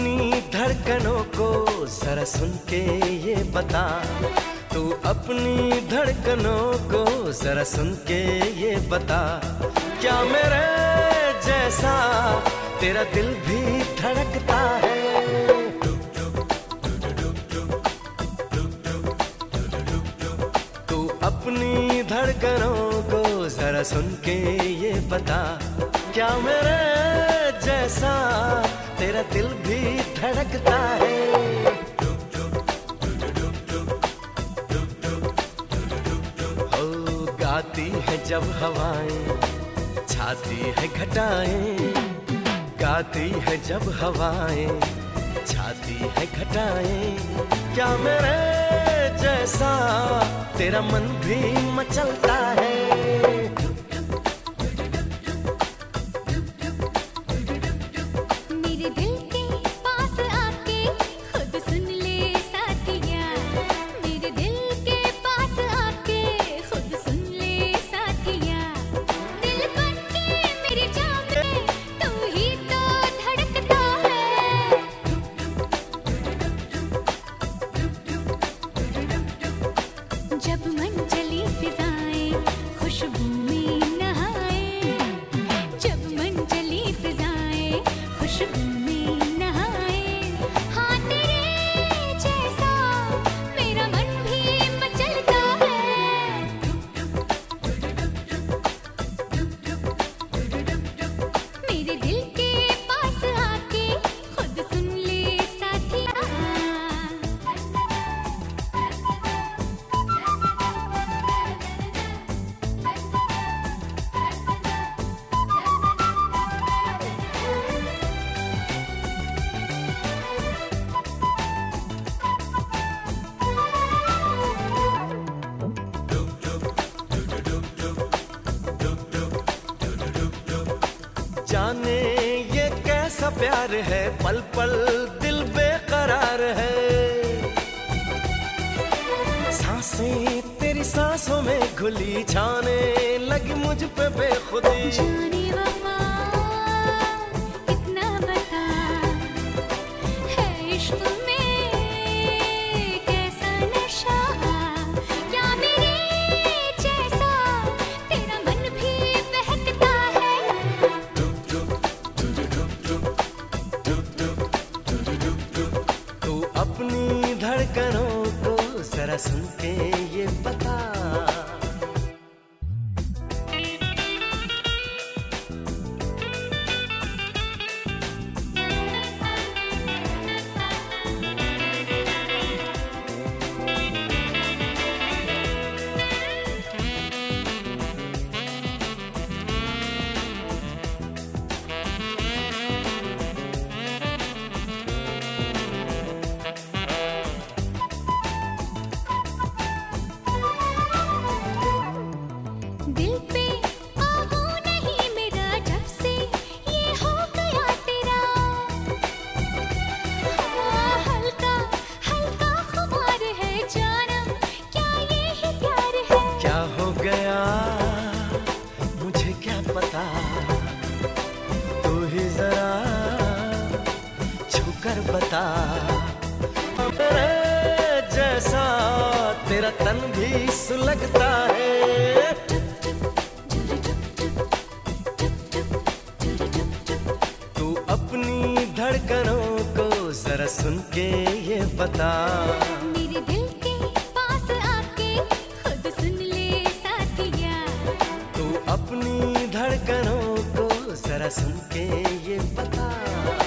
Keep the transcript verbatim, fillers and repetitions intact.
अपनी धड़कनों को जरा सुन के ये बता, तू अपनी धड़कनों को जरा सुन के ये बता, क्या मेरे जैसा तेरा दिल भी धड़कता है? तू अपनी धड़कनों को जरा सुन के ये बता, क्या मेरे जैसा तेरा दिल भी धड़कता है? हो गाती है जब हवाएं, छाती है घटाएं, गाती है जब हवाएं, छाती है घटाएं, क्या मेरे जैसा तेरा मन भी मचलता है? जब मन चली फिजाएं खुशबू में नहाए, जब मन चली फिजाएं खुशबू में नहाए, हाँ तेरे जैसा मेरा मन भी मचलता है। मेरे दिल के पास आके खुद सुन ले साथिया, जाने ये कैसा प्यार है, पल पल दिल बेकरार है, सांसें तेरी सांसों में घुली, छाने लगी मुझ पे बेखुदी। जाने वफा कितना बता है इश्क में कैसा नशा, क्या मेरे जैसा तेरा मन भी बहकता है? तू अपनी धड़कनों को जरा सुन के ये बता, दिल पे काबू नहीं मेरा जब से ये हो गया तेरा, हाँ, हल्का हल्का खुमार है जानम, क्या ये ही प्यार है? क्या हो गया मुझे क्या पता, तू ही जरा छूकर बता, मेरे जैसा तेरा तन भी सुलगता है। तू अपनी धड़कनों को जरा सुन के ये बता, मेरे दिल के पास आके खुद सुन ले साथिया, तू अपनी धड़कनों को जरा सुन के ये बता।